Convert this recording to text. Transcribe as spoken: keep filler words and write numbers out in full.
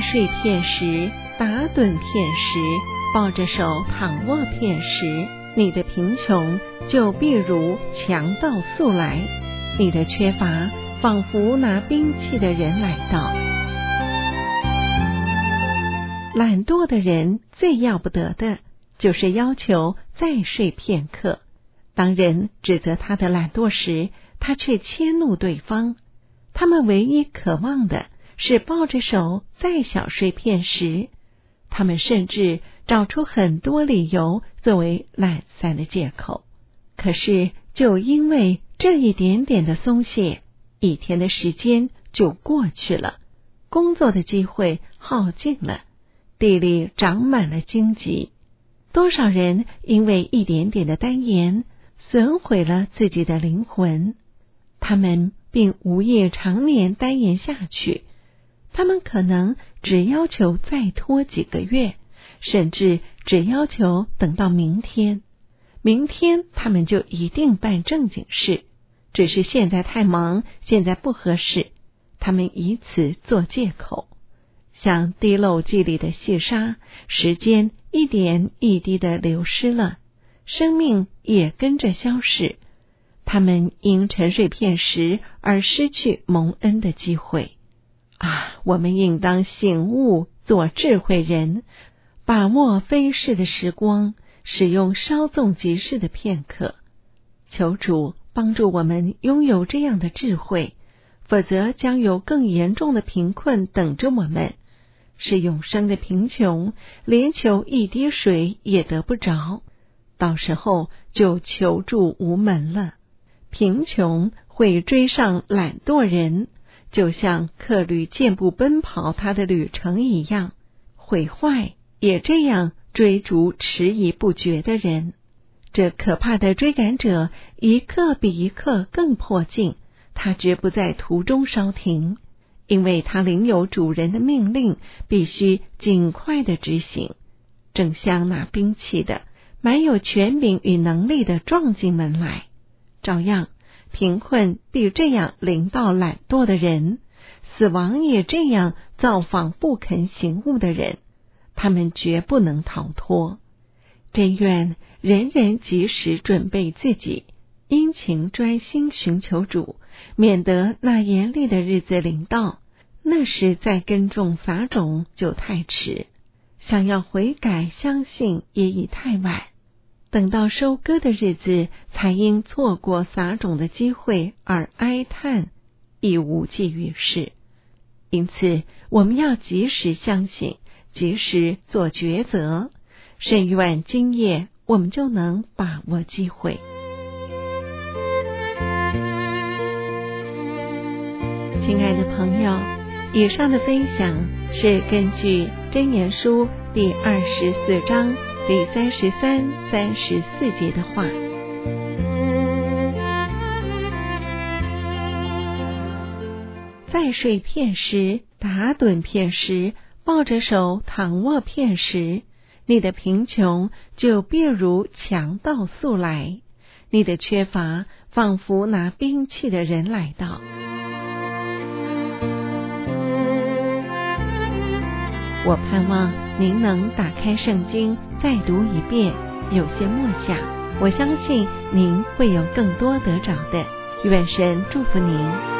睡片时，打盹片时，抱着手躺卧片时，你的贫穷就必如强盗速来，你的缺乏仿佛拿兵器的人来到。懒惰的人最要不得的就是要求再睡片刻，当人指责他的懒惰时，他却迁怒对方。他们唯一渴望的是抱着手再小睡片时，他们甚至找出很多理由作为懒散的借口。可是就因为这一点点的松懈，一天的时间就过去了，工作的机会耗尽了，地里长满了荆棘。多少人因为一点点的单言损毁了自己的灵魂，他们并无意常年单言下去，他们可能只要求再拖几个月，甚至只要求等到明天。明天他们就一定办正经事，只是现在太忙，现在不合适，他们以此做借口。像滴漏剂里的细沙，时间一点一滴的流失了，生命也跟着消逝。他们因沉睡片时而失去蒙恩的机会。啊，我们应当醒悟，做智慧人，把握飞逝的时光，使用稍纵即逝的片刻。求主帮助我们拥有这样的智慧，否则将有更严重的贫困等着我们，是永生的贫穷，连求一滴水也得不着，到时候就求助无门了。贫穷会追上懒惰人，就像客旅健步奔跑他的旅程一样，毁坏也这样追逐迟疑不决的人。这可怕的追赶者一刻比一刻更迫近，他绝不在途中稍停，因为他领有主人的命令，必须尽快的执行。正像拿兵器的蛮有权柄与能力的撞进门来，照样贫困必这样临到懒惰的人，死亡也这样造访不肯醒悟的人，他们绝不能逃脱。真愿人人及时准备自己，殷勤专心寻求主，免得那严厉的日子临到，那时再耕种撒种就太迟，想要悔改相信也已太晚，等到收割的日子，才因错过撒种的机会而哀叹，亦无济于事。因此我们要及时相信，及时做抉择，甚愿今夜我们就能把握机会。亲爱的朋友，以上的分享是根据箴言书第二十四章第三十三、三十四节的话。再睡片时，打盹片时，抱着手躺卧片时，你的贫穷就必如强盗速来，你的缺乏仿佛拿兵器的人来到。我盼望您能打开圣经再读一遍，有些默想，我相信您会有更多得着的。愿神祝福您。